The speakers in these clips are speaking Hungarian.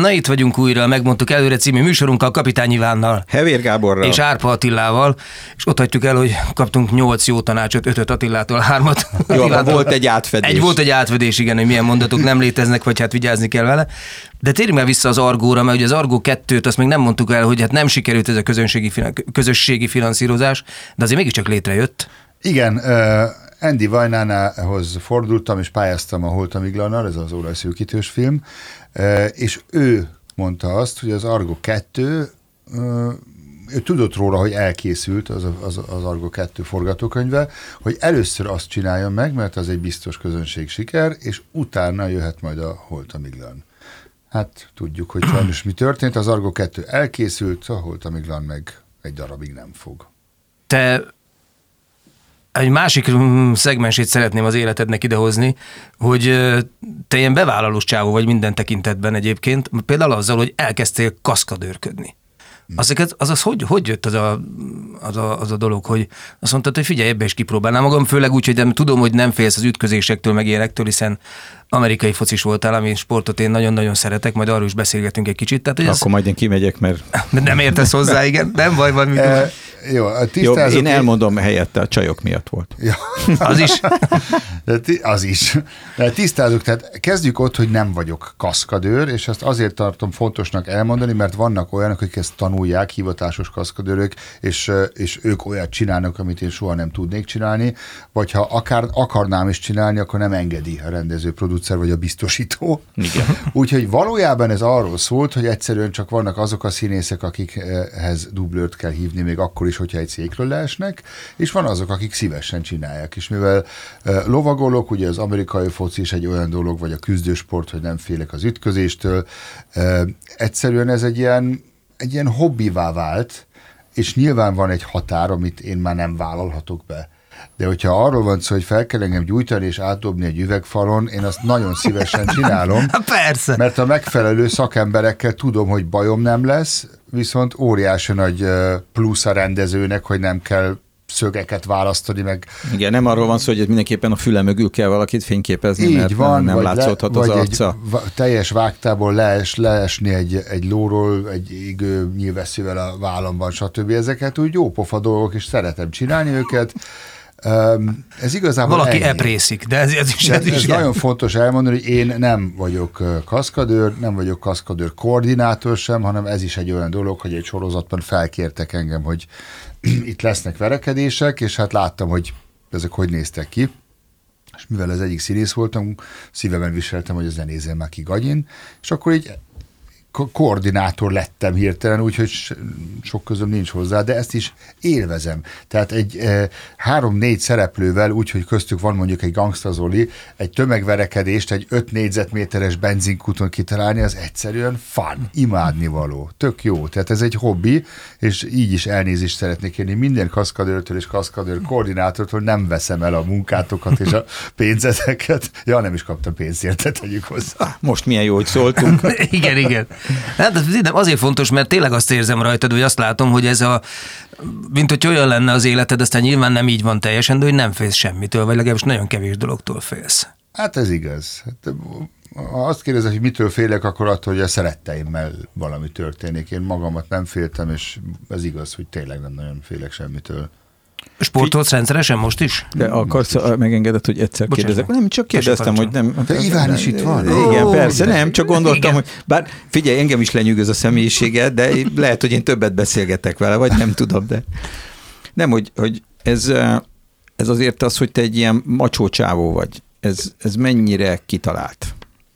Na itt vagyunk újra, megmondtuk előre című műsorunkkal, Kapitány Ivánnal. Hevér Gáborral. És Árpa Attilával, és ott hagytuk el, hogy kaptunk 8 jó tanácsot, 5-öt Attilától, 3-at. Jó, volt egy átfedés. Volt egy átfedés, igen, hogy milyen mondatok nem léteznek, vagy hát vigyázni kell vele. De térjünk már vissza az Argóra, mert ugye az Argó 2-t azt még nem mondtuk el, hogy hát nem sikerült ez a közösségi finanszírozás, de azért mégiscsak létrejött. Igen, Andy Vajnánához fordultam, és pályáztam a Holtam Iglannal, ez az olajszűkítős film, és ő mondta azt, hogy az Argo 2, ő tudott róla, hogy elkészült az Argo 2 forgatókönyve, hogy először azt csinálja meg, mert az egy biztos közönség siker, és utána jöhet majd a Holtam Iglan. Hát tudjuk, hogy sajnos mi történt, az Argo 2 elkészült, a Holtam Iglan meg egy darabig nem fog. Te egy másik szegmensét szeretném az életednek idehozni, hogy te ilyen bevállalós csávó vagy minden tekintetben egyébként, például azzal, hogy elkezdtél kaszkadőrködni. Azaz hogy jött az a dolog, hogy azt mondtad, hogy figyelj, ebbe is kipróbálnám magam, főleg úgy, hogy tudom, hogy nem félsz az ütközésektől, meg ilyenektől, hiszen amerikai focis voltál, ami sportot én nagyon-nagyon szeretek, majd arról is beszélgetünk egy kicsit. Tehát, hogy akkor majd én kimegyek, mert... Nem értesz hozzá, igen? Nem baj, van. Jó, én elmondom helyette, a csajok miatt volt. Ja. Az is? Az is. De tisztázunk, tehát kezdjük ott, hogy nem vagyok kaszkadőr, és ezt azért tartom fontosnak elmondani, mert vannak olyanok, akik ezt tanulják, hivatásos kaszkadőrök, és ők olyat csinálnak, amit én soha nem tudnék csinálni, vagy ha akár akarnám is csinálni, akkor nem engedi a rendező, producer vagy a biztosító. Igen. Úgyhogy valójában ez arról szólt, hogy egyszerűen csak vannak azok a színészek, akikhez dublőrt kell hívni, még akkor is, hogyha egy székről leesnek, és van azok, akik szívesen csinálják. És mivel lovagolok, ugye az amerikai foci is egy olyan dolog, vagy a küzdősport, hogy nem félek az ütközéstől, egyszerűen ez egy ilyen hobbivá vált, és nyilván van egy határ, amit én már nem vállalhatok be. De hogyha arról van szó, hogy fel kell engem gyújtani és átdobni egy üvegfalon, én azt nagyon szívesen csinálom. Persze. Mert a megfelelő szakemberekkel tudom, hogy bajom nem lesz, viszont óriási nagy plusz a rendezőnek, hogy nem kell szögeket választani meg. Igen, nem arról van szó, hogy mindenképpen a füle mögül kell valakit fényképezni, így mert van, nem látszódhat az arca. Teljes vágtából leesni egy lóról, egy égő nyilvesszővel a vállamban, stb. Ezeket úgy jópofa dolgok, és szeretem csinálni őket. Ez igazából valaki eprészik, de ez is nagyon fontos elmondani, hogy én nem vagyok kaszkadőr, nem vagyok kaszkadőr koordinátor sem, hanem ez is egy olyan dolog, hogy egy sorozatban felkértek engem, hogy itt lesznek verekedések, és hát láttam, hogy ezek hogy néztek ki, és mivel az egyik színész voltam, szívemben viseltem, hogy a zenézem már ki Gagyin, és akkor így koordinátor lettem hirtelen, úgyhogy sok közöm nincs hozzá, de ezt is élvezem. Tehát egy 3-4 szereplővel, úgyhogy köztük van mondjuk egy Gangsta Zoli, egy tömegverekedést, egy 5 négyzetméteres benzinkúton kitalálni, az egyszerűen fun, imádnivaló, tök jó. Tehát ez egy hobbi, és így is elnézést szeretnék kérni minden kaszkadőrtől és kaszkadőr koordinátortól, nem veszem el a munkátokat és a pénzeteket. Ja, nem is kaptam pénzt érte, tegyük hozzá. Most milyen jó, hogy szóltunk. Igen. Hát azért fontos, mert tényleg azt érzem rajtad, vagy azt látom, hogy ez mint hogy olyan lenne az életed, aztán nyilván nem így van teljesen, de hogy nem félsz semmitől, vagy legalábbis nagyon kevés dologtól félsz. Hát ez igaz. Ha azt kérdezed, hogy mitől félek, akkor attól, hogy a szeretteimmel valami történik. Én magamat nem féltem, és ez igaz, hogy tényleg nem nagyon félek semmitől. Sportolsz rendszeresen most is? De akarsz, megengedett, hogy egyszer kérdezek. Nem, csak kérdeztem, hogy nem. De Iván is itt van. Igen, persze, nem, csak gondoltam, hogy bár figyelj, engem is lenyűgöz a személyiséget, de lehet, hogy én többet beszélgetek vele, vagy nem tudom, de nem, hogy ez azért az, hogy te egy ilyen macsó csávó vagy. Ez mennyire kitalált?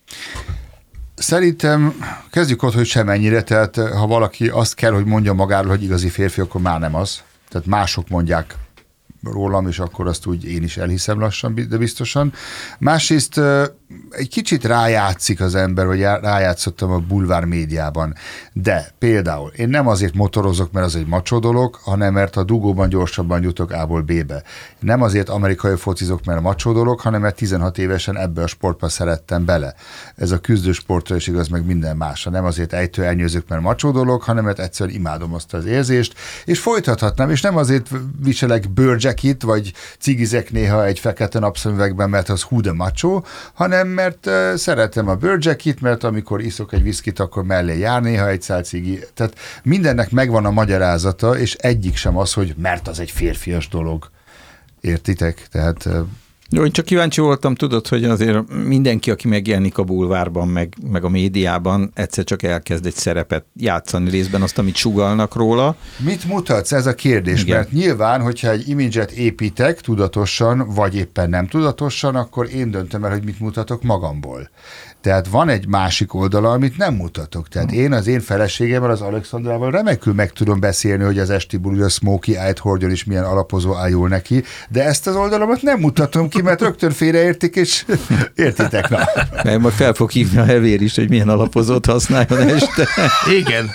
Szerintem kezdjük ott, hogy semennyire, tehát ha valaki azt kell, hogy mondja magáról, hogy igazi férfi, akkor már nem az. Tehát mások mondják rólam, és akkor azt úgy én is elhiszem lassan, de biztosan. Másrészt egy kicsit rájátszik az ember, vagy rájátszottam a bulvár médiában, de például én nem azért motorozok, mert az egy macsó dolog, hanem mert a dugóban gyorsabban jutok A-ból B-be. Nem azért amerikai focizok, mert a macsó dolog, hanem mert 16 évesen ebbe a sportba szerettem bele. Ez a küzdősportra is igaz, meg minden másra. Nem azért ejtőernyőzök, mert macsó dolog, hanem mert egyszerűen imádom azt az érzést, és folytathatnám, és nem azért viselek bőrjackit, vagy cigizek néha egy fekete napszemüvegben, mert az hú de macsó, hanem hanem mert szeretem a bőrcsekit, mert amikor iszok egy viszkit, akkor mellé jár néha egy szál cigi. Tehát mindennek megvan a magyarázata, és egyik sem az, hogy mert az egy férfias dolog. Értitek? Tehát... Jó, én csak kíváncsi voltam, tudod, hogy azért mindenki, aki megjelenik a bulvárban, meg a médiában, egyszer csak elkezd egy szerepet játszani részben azt, amit sugallnak róla. Mit mutatsz? Ez a kérdés, igen. Mert nyilván, hogyha egy imidzset építek tudatosan, vagy éppen nem tudatosan, akkor én döntöm el, hogy mit mutatok magamból. Tehát van egy másik oldala, amit nem mutatok. Tehát én az én feleségemmel, az Alexandrával remekül meg tudom beszélni, hogy az esti buli a Smokey Eyed hordjon is milyen alapozó áll jól neki, de ezt az oldalamat nem mutatom ki, mert rögtön félreértik, és értitek, na. Mert majd fel fog hívni a hevér is, hogy milyen alapozót használjon este. Igen.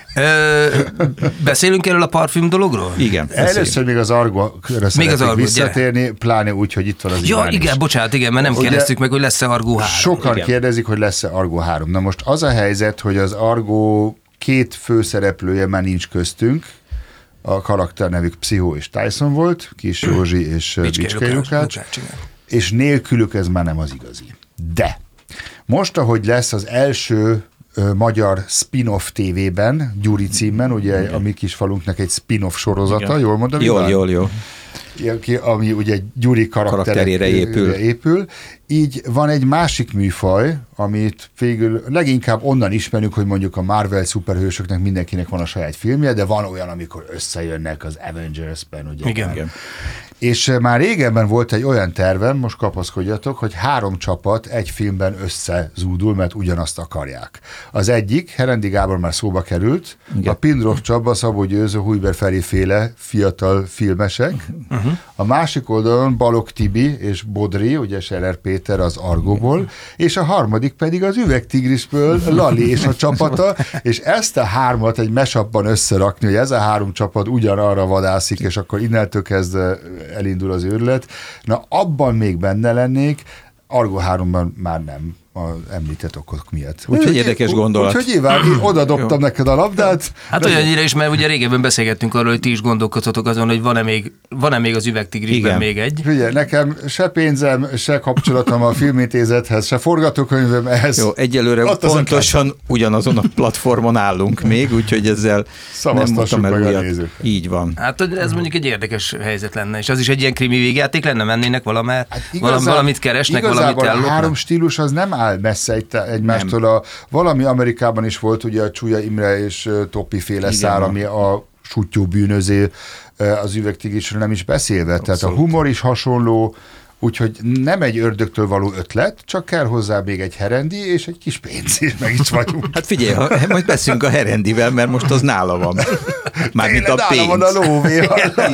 Beszélünk erről a parfüm dologról? Igen. Először még az Argo-ra szeretnék visszatérni, gyere. Pláne úgy, hogy itt van az Iván igen, is. Bocsánat, igen, mert nem kérdeztük meg, hogy lesz-e Argo 3. Sokan igen. kérdezik, hogy lesz-e Argo 3. Na most az a helyzet, hogy az Argo 2 főszereplője már nincs köztünk, a karakternevük Pszichó és Tyson volt, Kis Józsi és Bicskei Lukács, és nélkülük ez már nem az igazi. De most, ahogy lesz az első magyar spin-off tévében, Gyuri címen, ugye igen. a mi kis falunknak egy spin-off sorozata, igen. jól mondom? Jól. Ami ugye Gyuri karakterére épül. Így van egy másik műfaj, amit végül leginkább onnan ismerünk, hogy mondjuk a Marvel szuperhősöknek mindenkinek van a saját filmje, de van olyan, amikor összejönnek az Avengers-ben, ugye? Igen. És már régebben volt egy olyan tervem, most kapaszkodjatok, hogy 3 csapat egy filmben összezúdul, mert ugyanazt akarják. Az egyik, Herendi Gábor már szóba került, igen. a Pindrov Csaba, Szabó Győző, Hujber Feri féle fiatal filmesek. A másik oldalon Balogh Tibi és Bodri, ugye Scherer Péter az Argóból, és a harmadik pedig az Üvegtigrisből Lali és a csapata, és ezt a 3-at egy mashup-ban összerakni, hogy ez a 3 csapat ugyanarra vadászik, és akkor innentől kezdve elindul az őrület. Na, abban még benne lennék, Argo 3-ban már nem, az említett okok miatt. Úgyhogy érdekes gondolat. Úgyhogy nyilván én oda dobtam neked a labdát. Hát olyannyira is, mert ugye régebben beszélgettünk arról, hogy ti is gondolkodhatok azon, hogy van-e még az Üvegtigrisben még egy. Ugye, nekem se pénzem, se kapcsolatom a Filmintézethez, se forgatókönyvem ehhez. Jó, egyelőre pontosan ugyanazon a platformon állunk még, úgyhogy ezzel nem mondtam el újat. Így van. Hát ez mondjuk egy érdekes helyzet lenne, és az is egy ilyen krimi végjáték lenne, mennének valamit keresnek, valamit ellopnak. A 3 stílus az nem áll messze egymástól. Valami Amerikában is volt, ugye a Csúlya Imre és Topi féle szár, ami a sutyó bűnöző, az Üvegtigrisről nem is beszélve. Abszolút. Tehát a humor is hasonló, úgyhogy nem egy ördögtől való ötlet, csak kell hozzá még egy Herendi és egy kis pénz, és meg is vagyunk. Hát figyelj, majd beszélünk a Herendivel, mert most az nála van. Mármint a pénz. Nála van a lóvé,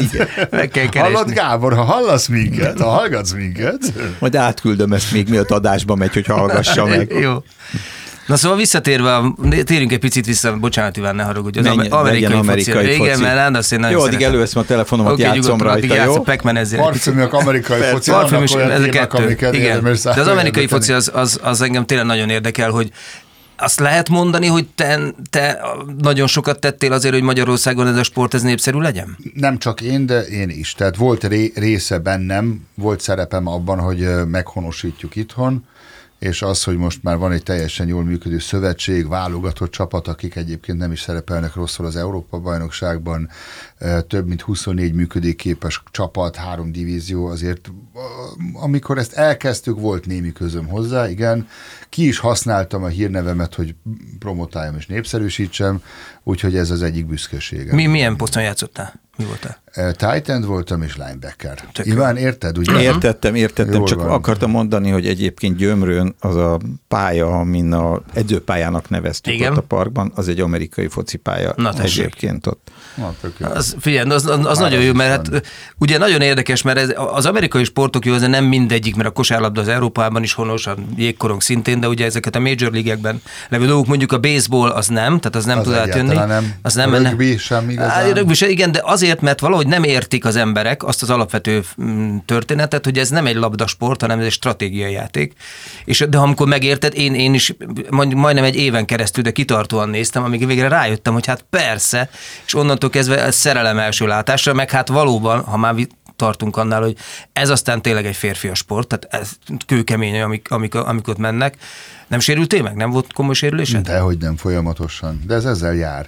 hallod Gábor, ha hallasz minket, ha hallgatsz minket. Majd átküldöm ezt még, mielőtt adásba megy, hogy hallgassa meg. Jó. Na szóval visszatérve, térjünk egy picit vissza, bocsánat Iván, ne haragudj, az amerikai foci. Igen, mert azt én nagyon jó, addig előveszem a telefonomat, játszom rajta, jó? Parfümök amerikai foci, vannak olyan témák, amiket érdemes de az amerikai foci az engem tényleg nagyon érdekel, hogy azt lehet mondani, hogy te nagyon sokat tettél azért, hogy Magyarországon ez a sport ez népszerű legyen? Nem csak én, de én is. Tehát volt része bennem, volt szerepem abban, hogy meghonosítjuk itthon, és az, hogy most már van egy teljesen jól működő szövetség, válogatott csapat, akik egyébként nem is szerepelnek rosszul az Európa-bajnokságban, több mint 24 működőképes csapat, 3 divízió, azért amikor ezt elkezdtük, volt némi közöm hozzá, igen, ki is használtam a hírnevemet, hogy promotáljam és népszerűsítsem, úgyhogy ez az egyik büszkeségem. Milyen poszton játszottál? Mi voltál? Tight end voltam és linebacker. Iván, érted? Ugye? Értettem, csak van. Akartam mondani, hogy egyébként Gyömrőn az a pálya, amin a edzőpályának neveztük ott a parkban, az egy amerikai focipálya egyébként ott. Figyelj, az nagyon jó, mert hát, ugye nagyon érdekes, mert az amerikai sportok jó, ez nem mindegyik, mert a kosárlabda az Európában is honos, a jégkorong szintén, de ugye ezeket a major league-ekben levő dolgok, mondjuk a baseball az nem, tehát az nem tud átjönni. Az nem, rugby sem igazán. Rugby sem, igen, de azért, mert valahogy nem értik az emberek azt az alapvető történetet, hogy ez nem egy labdasport, hanem ez egy stratégiai játék. De amikor megérted, én is majdnem egy éven keresztül, de kitartóan néztem, amíg végre rájöttem, hogy hát persze, és onnantól kezdve ez szerelem első látásra, meg hát valóban, ha már tartunk annál, hogy ez aztán tényleg egy férfias sport, tehát ez kőkemény, amik ott mennek. Nem sérültél meg? Nem volt komoly sérülésed? Dehogy nem, folyamatosan. De ez ezzel jár.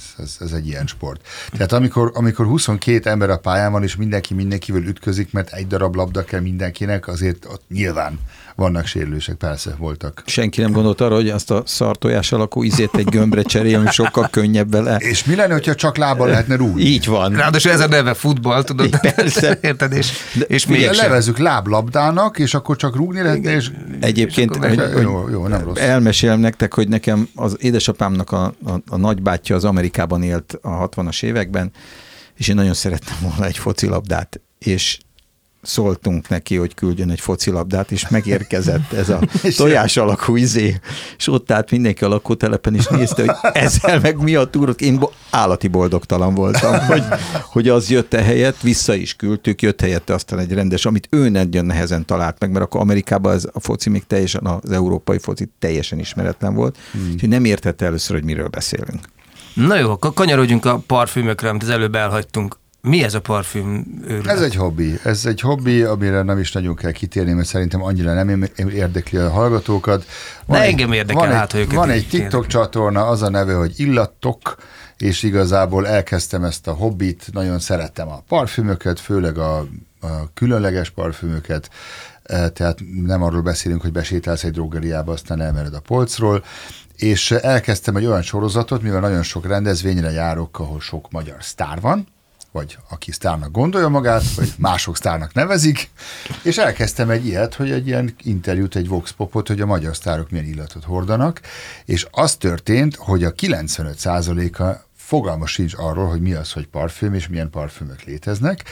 Ez egy ilyen sport. Tehát amikor 22 ember a pályán van, és mindenkivel ütközik, mert egy darab labda kell mindenkinek, azért ott nyilván vannak sérülések, persze voltak. Senki nem gondolt arra, hogy azt a szartojás alakú izét egy gömbre cserélni, ami sokkal könnyebb vele. És mi lenne, hogyha csak lábbal lehetne rúgni? Így van. Ráadásul ez a neve futball, tudod? Persze. Érted? És még levezzük láblabdának, és akkor csak rúgni lehetne, és... Egyébként, jó, nem rossz. Elmesélem nektek, hogy nekem az édesapámnak a nagybátyja az Amerikában élt a 60-as években, és én nagyon szerettem volna egy focilabdát, és szóltunk neki, hogy küldjön egy focilabdát, és megérkezett ez a tojás alakú izé, és ott állt mindenki a lakótelepen, és nézte, hogy ezzel meg mi a túrot. Én állati boldogtalan voltam, hogy az jött helyett, vissza is küldtük, jött helyette aztán egy rendes, amit ő nagyon nehezen talált meg, mert akkor Amerikában ez a foci még teljesen, az európai foci teljesen ismeretlen volt, és nem értette először, hogy miről beszélünk. Na jó, kanyarodjunk a parfümökre, amit az előbb elhagytunk. Mi ez a parfüm őrület? Ez egy hobbi, amire nem is nagyon kell kitérni, mert szerintem annyira nem érdekli a hallgatókat. Engem érdekel, van egy TikTok csatorna, az a neve, hogy Illattok, és igazából elkezdtem ezt a hobbit, nagyon szerettem a parfümöket, főleg a különleges parfümöket, tehát nem arról beszélünk, hogy besétálsz egy drogeriába, aztán elmered a polcról, és elkezdtem egy olyan sorozatot, mivel nagyon sok rendezvényre járok, ahol sok magyar sztár van, vagy aki sztárnak gondolja magát, vagy mások sztárnak nevezik, és elkezdtem egy ilyet, hogy egy ilyen interjút, egy vox popot, hogy a magyar sztárok milyen illatot hordanak, és az történt, hogy a 95%-a fogalma sincs arról, hogy mi az, hogy parfüm, és milyen parfümök léteznek.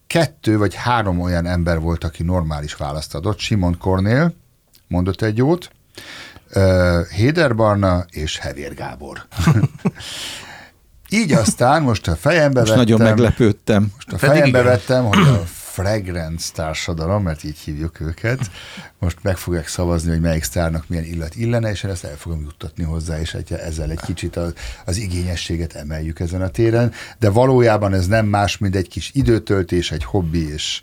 2 vagy 3 olyan ember volt, aki normális választ adott. Simon Kornél mondott egy jót, Héder Barna és Hevér Gábor. Így aztán most a fejembe vettem... nagyon meglepődtem. Most a fejembe vettem, hogy a Fragrance társadalom, mert így hívjuk őket, most meg fogják szavazni, hogy melyik sztárnak milyen illat illene, és én ezt el fogom juttatni hozzá, és ezzel egy kicsit az igényességet emeljük ezen a téren, de valójában ez nem más, mint egy kis időtöltés, egy hobbi, és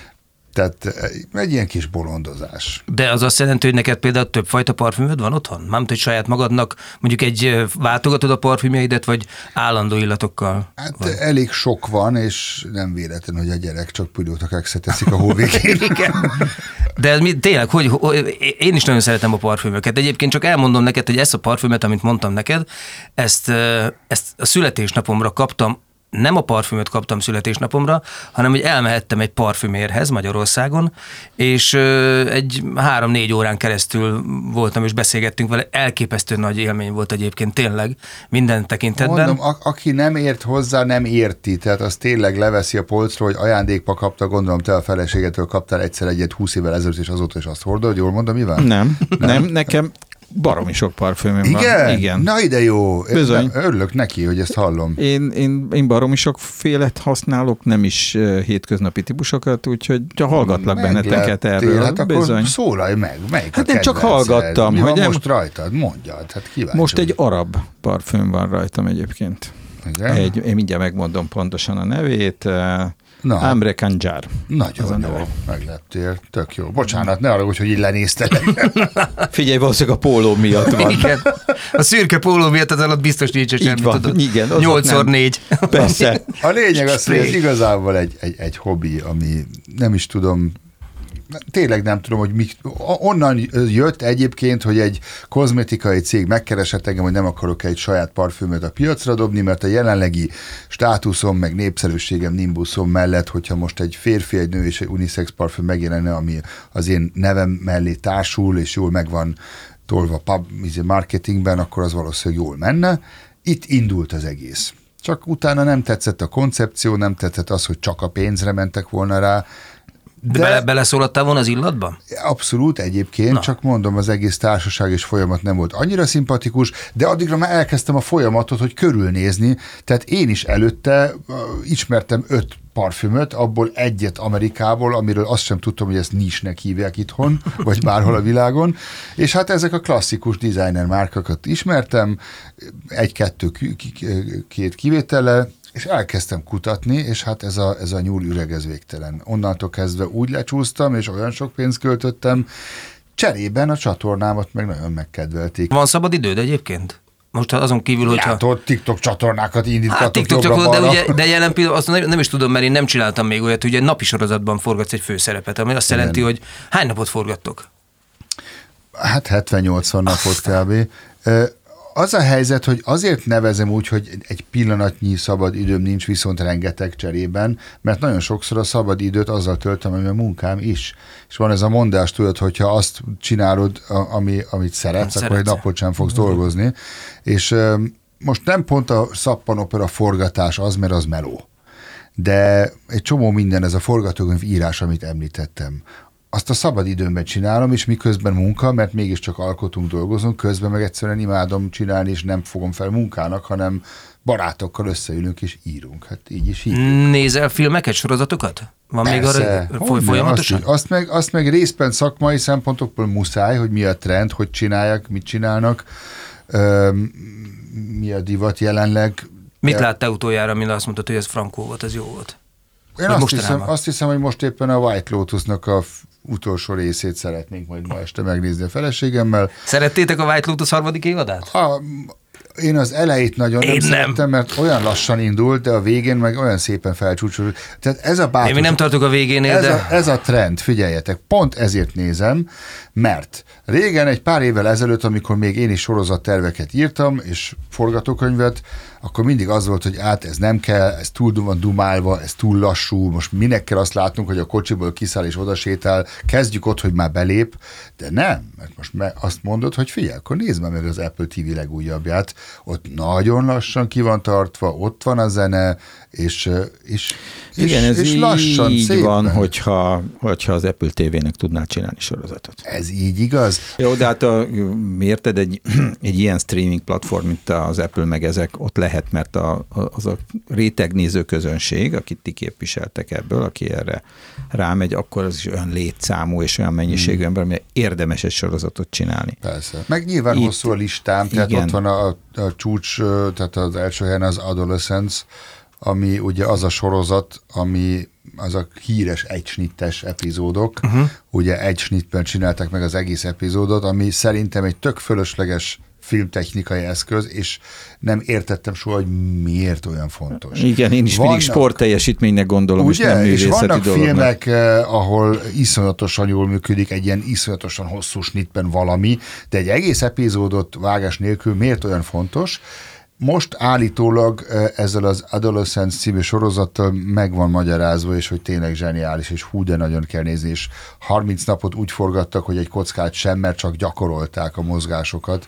tehát egy ilyen kis bolondozás. De az azt jelenti, hogy neked például többfajta parfümöd van otthon? Mármint, hogy saját magadnak mondjuk váltogatod a parfümjeidet, vagy állandó illatokkal? Hát vagy? Elég sok van, és nem véletlen, hogy a gyerek csak Pilótakexet teszik a hóvégén. Igen. De ez tényleg, hogy én is nagyon szeretem a parfümöket. Egyébként csak elmondom neked, hogy ezt a parfümöt, amit mondtam neked, ezt a születésnapomra kaptam. Nem a parfümöt kaptam születésnapomra, hanem hogy elmehettem egy parfümérhez Magyarországon, és egy 3-4 órán keresztül voltam, és beszélgettünk vele. Elképesztő nagy élmény volt egyébként tényleg minden tekintetben. Mondom, aki nem ért hozzá, nem érti. Tehát az tényleg leveszi a polcról, hogy ajándékba kapta, gondolom te a feleségetől kaptál egyszer egyet 20 évvel ezelőtt, és azóta is azt hordod, jól mondom, mi van? Nem, nekem baromi sok parfümöm van. Igen? Na ide jó. Bizony. Örülök neki, hogy ezt hallom. Én baromi sok félet használok, nem is hétköznapi típusokat, úgyhogy csak hallgatlak benneteket erről. Hát akkor szólalj meg, melyik hát én csak hallgattam. Mi hogy van nem... most rajtad? Mondjad, hát kíváncsi. Most egy arab parfüm van rajtam egyébként. Én mindjárt megmondom pontosan a nevét. Ambre Kanjar. Nagyon jó, megleptél, tök jó. Bocsánat, ne arra, hogy így lenéztelek. Figyelj, valószínűleg a póló miatt van. Igen. A szürke póló miatt az alatt biztos nincs semmi, tudod. Igen, 8x4. Persze. A lényeg az, hogy ez igazából egy hobbi, ami nem is tudom, tényleg nem tudom, hogy onnan jött egyébként, hogy egy kozmetikai cég megkeresett engem, hogy nem akarok egy saját parfümöt a piacra dobni, mert a jelenlegi státuszom, meg népszerűségem, nimbuszom mellett, hogyha most egy férfi, egy nő és egy unisex parfüm megjelenne, ami az én nevem mellé társul, és jól meg van tolva marketingben, akkor az valószínűleg jól menne. Itt indult az egész. Csak utána nem tetszett a koncepció, nem tetszett az, hogy csak a pénzre mentek volna rá. De beleszólottál volna az illatba? Abszolút egyébként, csak mondom, az egész társaság és folyamat nem volt annyira szimpatikus, de addigra már elkezdtem a folyamatot, hogy körülnézni, tehát én is előtte ismertem 5 parfümöt, abból egyet Amerikából, amiről azt sem tudtam, hogy ezt niche-nek hívják itthon, vagy bárhol a világon, és hát ezek a klasszikus designer márkakat ismertem, 1-2 kivétellel, És elkezdtem kutatni, és hát ez a nyúl üregez végtelen. Onnantól kezdve úgy lecsúsztam, és olyan sok pénzt költöttem, cserében a csatornámat meg nagyon megkedvelték. Van szabad időd egyébként? Most azon kívül, hogyha... Látod, TikTok csatornákat indítottak TikTok csatornákat, de jelen pillanatban azt nem is tudom, mert én nem csináltam még olyat, hogy egy napi sorozatban forgatsz egy főszerepet, ami azt jelenti, hogy hány napot forgattok? Hát 70-80 napot kb. Az a helyzet, hogy azért nevezem úgy, hogy egy pillanatnyi szabad időm nincs, viszont rengeteg cserében, mert nagyon sokszor a szabad időt azzal töltöm, ami a munkám is. És van ez a mondás, tudod, hogyha azt csinálod, amit szeretsz, akkor egy napot sem fogsz dolgozni. És most nem pont a szappanopera forgatás az, mert az meló. De egy csomó minden, ez a forgatókönyv írás, amit említettem. Azt a szabad időmben csinálom, és miközben munka, mert mégiscsak alkotunk, dolgozunk, közben meg egyszerűen imádom csinálni, és nem fogom fel munkának, hanem barátokkal összeülünk és írunk. Hát így is hívjuk. Nézel filmeket, sorozatokat? Van persze, még arra folyamatosan? Azt meg részben szakmai szempontokból muszáj, hogy mi a trend, hogy csinálják, mit csinálnak, mi a divat jelenleg. Mit láttál utoljára, mire azt mondtad, hogy ez frankó volt, ez jó volt? Én azt hiszem, hogy most éppen a White Lotusnak a utolsó részét szeretnénk majd ma este megnézni a feleségemmel. Szerettétek a White Lotus 3. évadát? Én az elejét nagyon nem szerettem, mert olyan lassan indult, de a végén meg olyan szépen felcsúcsolódott. Tehát ez a bátor... Én még nem tartok a végénél, ez a trend, figyeljetek, pont ezért nézem, mert régen, egy pár évvel ezelőtt, amikor még én is sorozatterveket írtam, és forgatókönyvet, akkor mindig az volt, hogy ez nem kell, ez túl van dumálva, ez túl lassú, most minek kell azt látnunk, hogy a kocsiból kiszáll és odasétál, kezdjük ott, hogy már belép, de nem, mert most azt mondod, hogy figyelj, akkor nézd meg az Apple TV legújabbját, ott nagyon lassan ki van tartva, ott van a zene, és igen, ez és lassan, így szépen. van, hogyha az Apple TV-nek tudnál csinálni sorozatot. Ez így igaz? Jó, de hát érted, egy ilyen streaming platform, mint az Apple, meg ezek, ott lehet, mert az a rétegnéző közönség, akit ti képviseltek ebből, aki erre rámegy, akkor az is olyan létszámú és olyan mennyiségű ember, amire érdemes egy sorozatot csinálni. Persze. Meg nyilván itt, hosszú a listám, tehát igen. Ott van a csúcs, tehát az első helyen az Adolescence, ami ugye az a sorozat, ami az a híres egysnittes epizódok, ugye egy snittben csinálták meg az egész epizódot, ami szerintem egy tök fölösleges filmtechnikai eszköz, és nem értettem soha, hogy miért olyan fontos. Igen, én is mindig sportteljesítménynek gondolom, ugye, és nem művészeti dolognak. És vannak dolognak. filmek, ahol iszonyatosan jól működik, egy ilyen iszonyatosan hosszú snittben valami, de egy egész epizódot vágás nélkül miért olyan fontos? Most állítólag ezzel az Adolescence című sorozattal meg van magyarázva, és hogy tényleg zseniális, és hú, de nagyon kell nézni, és 30 napot úgy forgattak, hogy egy kockát sem, mert csak gyakorolták a mozgásokat.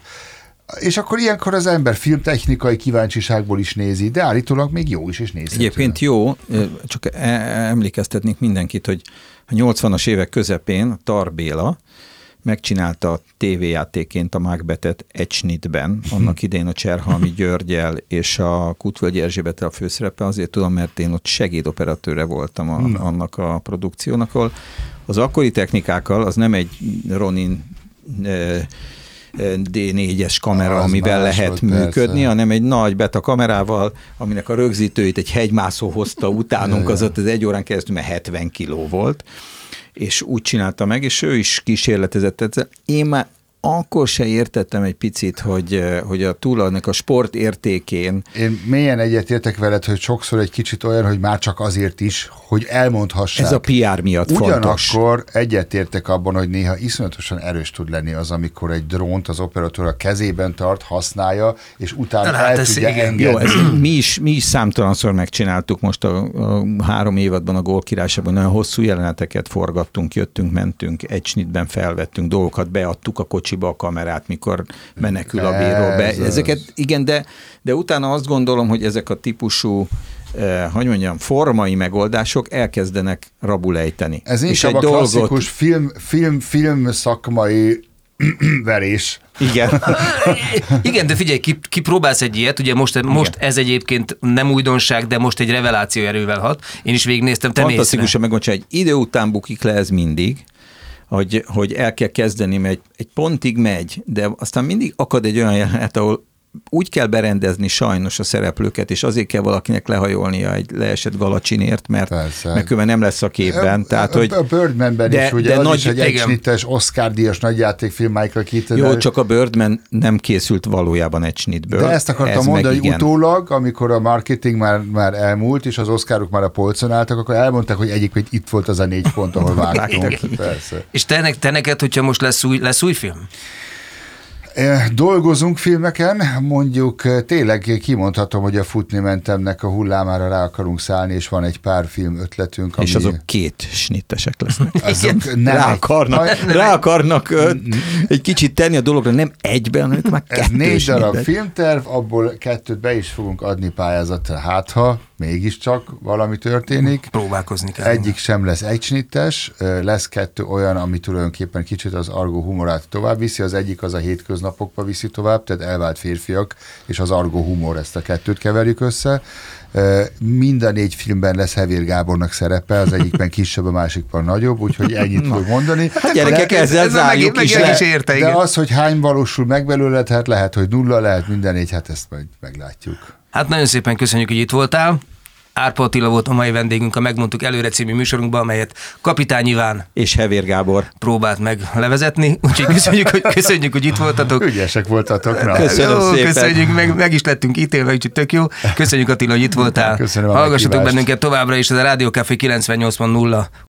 És akkor ilyenkor az ember filmtechnikai kíváncsiságból is nézi, de állítólag még jó is, és nézhető. Egyébként jó, csak emlékeztetnék mindenkit, hogy a 80-as évek közepén Tar Béla megcsinálta tévéjátékként a Macbethet egy snitben, annak idején a Cserhalmi Györgyel és a Kutvölgyi Erzsébettel a főszerepe, azért tudom, mert én ott segédoperatőre voltam annak a produkciónak, ahol az akkori technikákkal, az nem egy Ronin D4-es kamera, amivel lehet működni, persze. Hanem egy nagy beta kamerával, aminek a rögzítőit egy hegymászó hozta utánunk, az ott az 1 órán keresztül, mert 70 kiló volt, és úgy csinálta meg, és ő is kísérletezett ezzel. Én már akkor se értettem egy picit, hogy a túladnak a sport értékén. Én mélyen egyetértek veled, hogy sokszor egy kicsit olyan, hogy már csak azért is, hogy elmondhassák. Ez a PR miatt fontos. Ugyanakkor egyetértek abban, hogy néha iszonyatosan erős tud lenni az, amikor egy drónt az operatőr a kezében tart, használja, és utána el tudja engedni. Jó, mi is számtalanszor megcsináltuk most a 3 évadban a Gól Királyságban, nagyon hosszú jeleneteket forgattunk, jöttünk, mentünk, egy snitben felvettünk dolgokat, beadtuk a kocsiba a kamerát, mikor menekül a bíró be. Ezeket, igen, de utána azt gondolom, hogy ezek a típusú hogy mondjam, formai megoldások elkezdenek rabulejteni. Ez inkább a klasszikus film szakmai verés. Igen. Igen, de figyelj, kipróbálsz egy ilyet, ugye most ez egyébként nem újdonság, de most egy reveláció erővel hat. Én is végignéztem, te fantasztikusan megmondja, egy idő után bukik le ez mindig, hogy el kell kezdeni, mert egy pontig megy, de aztán mindig akad egy olyan jelenet, ahol úgy kell berendezni sajnos a szereplőket, és azért kell valakinek lehajolnia egy leesett galacsinért, mert különben nem lesz a képben. Tehát, hogy a Birdmanben is, ugye az is egy egysnittes Oscar-díjas nagyjátékfilm Michael Keaton. Jó, csak a Birdman nem készült valójában egy snitből. De ezt akartam mondani, hogy utólag, amikor a marketing már elmúlt, és az Oscarok már a polcon álltak, akkor elmondták, hogy egyébként itt volt az a 4 pont, ahol vártunk. Persze. És te neked, hogyha most lesz új film? Dolgozunk filmeken, mondjuk tényleg kimondhatom, hogy a Futni mentemnek a hullámára rá akarunk szállni, és van egy pár film ötletünk. És azok 2 snittesek lesznek. Rá akarnak egy kicsit tenni a dologra, nem egyben, hanem már 2 Ez 4 darab filmterv, abból 2 be is fogunk adni pályázatra, hát ha mégiscsak valami történik. Próbálkozni kell. Egyik sem lesz egysnittes, lesz 2 olyan, ami tulajdonképpen kicsit az argó humorát tovább viszi, az egyik az a hétköznapokba viszi tovább, tehát elvált férfiak, és az argó humor, ezt a 2-t keverjük össze. Mind a 4 filmben lesz Hevér Gábornak szerepe, az egyikben kisebb, a másikban nagyobb, úgyhogy ennyit fog mondani. Hát gyerekek, ezzel zárjuk is le. De az, hogy hány valósul meg belőle, hát lehet, hogy 0, lehet minden 4, hát ezt majd meglátjuk. Hát nagyon szépen köszönjük, hogy itt voltál. Árpa Attila volt a mai vendégünk a Megmondtuk előre című műsorunkban, amelyet Kapitány Iván és Hevér Gábor próbált meg levezetni, úgyhogy köszönjük, hogy itt voltatok. Ügyesek voltatok. Na. Köszönöm szépen. Köszönjük, meg is lettünk ítélve, úgyhogy tök jó. Köszönjük Attila, hogy itt voltál. Köszönöm. Hallgassatok bennünket továbbra is, ez a Rádió Café 98.0